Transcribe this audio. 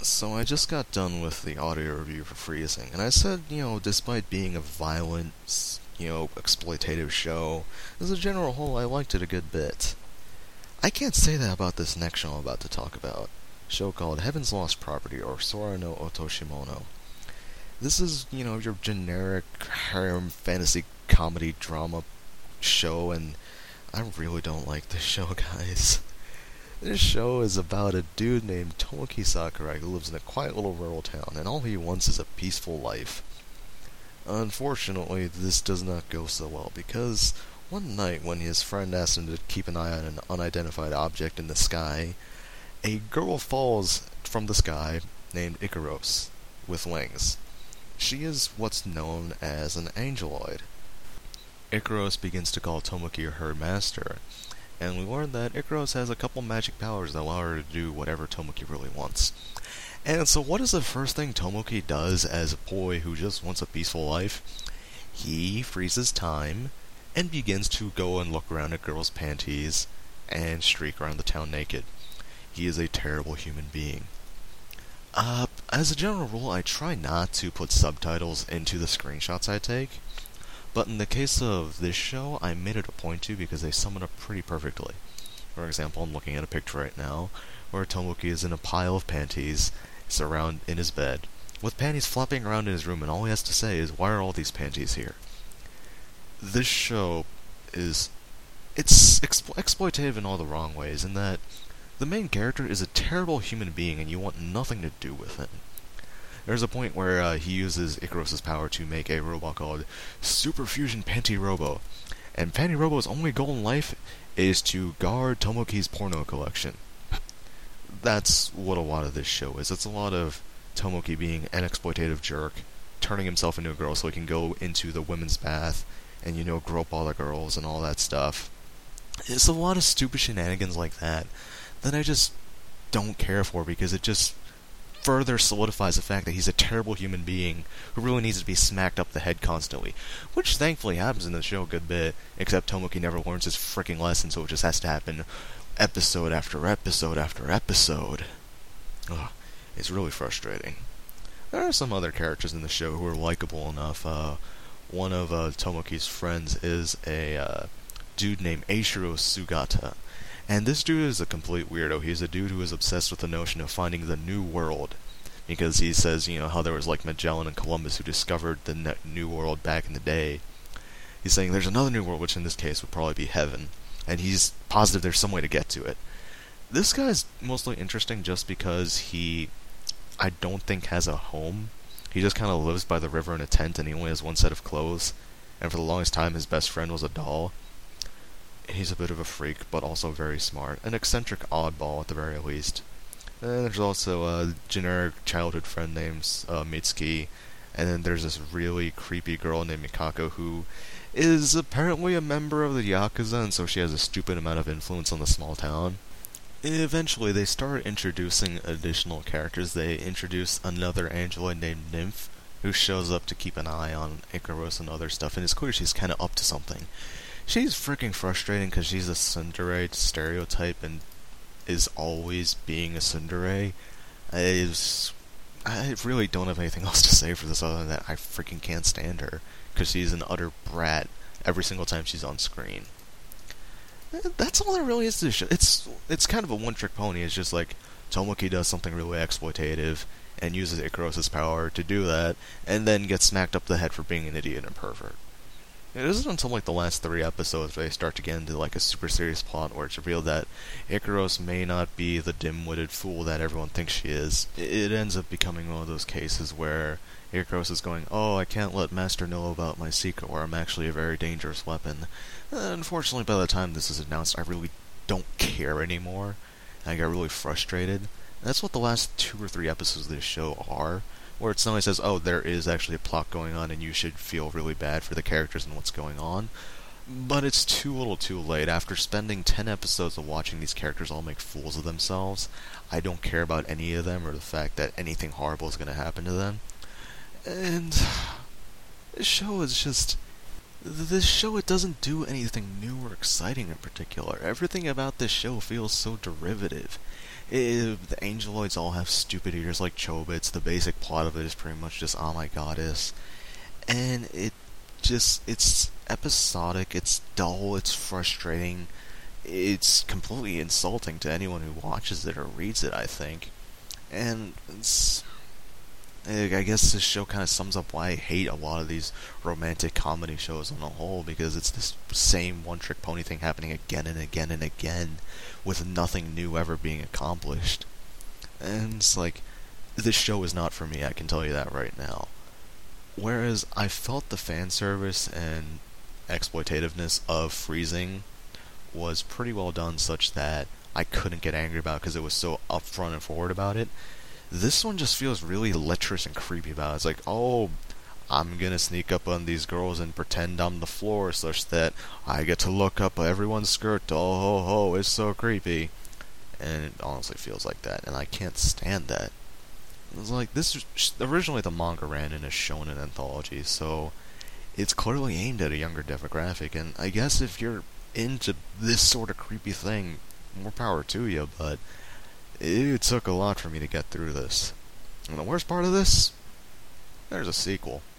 So I just got done with the audio review for Freezing, and I said, despite being a violent, exploitative show, as a general whole, I liked it a good bit. I can't say that about this next show I'm about to talk about. A show called Heaven's Lost Property, or Sora no Otoshimono. This is, your generic harem fantasy comedy drama show, and I really don't like this show, guys. This show is about a dude named Tomoki Sakurai who lives in a quiet little rural town, and all he wants is a peaceful life. Unfortunately, this does not go so well, because one night when his friend asked him to keep an eye on an unidentified object in the sky, a girl falls from the sky named Ikaros, with wings. She is what's known as an angeloid. Ikaros begins to call Tomoki her master, and we learn that Ikaros has a couple magic powers that allow her to do whatever Tomoki really wants. And so what is the first thing Tomoki does as a boy who just wants a peaceful life? He freezes time and begins to go and look around at girls' panties and streak around the town naked. He is a terrible human being. As a general rule, I try not to put subtitles into the screenshots I take, but in the case of this show, I made it a point to because they sum it up pretty perfectly. For example, I'm looking at a picture right now where Tomoki is in a pile of panties surrounded in his bed, with panties flopping around in his room, and all he has to say is, "Why are all these panties here?" This show is exploitative in all the wrong ways, in that the main character is a terrible human being and you want nothing to do with him. There's a point where he uses Ikaros' power to make a robot called Super Fusion Panty Robo. And Panty Robo's only goal in life is to guard Tomoki's porno collection. That's what a lot of this show is. It's a lot of Tomoki being an exploitative jerk, turning himself into a girl so he can go into the women's bath and, grope all the girls and all that stuff. It's a lot of stupid shenanigans like that I just don't care for, because it just further solidifies the fact that he's a terrible human being who really needs to be smacked up the head constantly. Which thankfully happens in the show a good bit, except Tomoki never learns his freaking lesson, so it just has to happen episode after episode after episode. Ugh, it's really frustrating. There are some other characters in the show who are likable enough. One of Tomoki's friends is a dude named Eiichiro Sugata. And this dude is a complete weirdo. He's a dude who is obsessed with the notion of finding the new world. Because he says, how there was like Magellan and Columbus who discovered the new world back in the day. He's saying there's another new world, which in this case would probably be heaven. And he's positive there's some way to get to it. This guy's mostly interesting just because I don't think has a home. He just kind of lives by the river in a tent, and he only has one set of clothes. And for the longest time, his best friend was a doll. He's a bit of a freak, but also very smart. An eccentric oddball at the very least. And there's also a generic childhood friend named Mitsuki. And then there's this really creepy girl named Mikako who is apparently a member of the Yakuza, and so she has a stupid amount of influence on the small town. Eventually, they start introducing additional characters. They introduce another android named Nymph, who shows up to keep an eye on Ikaros and other stuff, and it's clear she's kind of up to something. She's freaking frustrating because she's a tsundere stereotype and is always being a tsundere. I really don't have anything else to say for this other than that I freaking can't stand her, because she's an utter brat every single time she's on screen. That's all there really is to the show. It's kind of a one-trick pony. It's just like Tomoki does something really exploitative and uses Ikaros' power to do that, and then gets smacked up the head for being an idiot and a pervert. It isn't until like the last 3 episodes where they start to get into like a super serious plot where it's revealed that Ikaros may not be the dim-witted fool that everyone thinks she is. It ends up becoming one of those cases where Ikaros is going, "Oh, I can't let Master know about my secret, or I'm actually a very dangerous weapon." Unfortunately, by the time this is announced, I really don't care anymore. I get really frustrated. That's what the last 2 or 3 episodes of this show are. Where it suddenly says, oh, there is actually a plot going on and you should feel really bad for the characters and what's going on. But it's too little too late. After spending 10 episodes of watching these characters all make fools of themselves, I don't care about any of them or the fact that anything horrible is going to happen to them. And this show is just... This show, it doesn't do anything new or exciting in particular. Everything about this show feels so derivative. The Angeloids all have stupid ears like Chobits. The basic plot of it is pretty much just, oh my goddess. And it's episodic, it's dull, it's frustrating, it's completely insulting to anyone who watches it or reads it, I think. And I guess this show kind of sums up why I hate a lot of these romantic comedy shows on a whole, because it's this same one-trick pony thing happening again and again and again, with nothing new ever being accomplished. And it's like, this show is not for me, I can tell you that right now. Whereas I felt the fan service and exploitativeness of Freezing was pretty well done, such that I couldn't get angry about it because it was so upfront and forward about it. This one just feels really lecherous and creepy about it. It's like, oh, I'm gonna sneak up on these girls and pretend I'm the floor such that I get to look up everyone's skirt. Oh ho ho, it's so creepy. And it honestly feels like that, and I can't stand that. It's like, this originally the manga ran in a shonen anthology, so it's clearly aimed at a younger demographic, and I guess if you're into this sort of creepy thing, more power to you, but it took a lot for me to get through this. And the worst part of this, there's a sequel.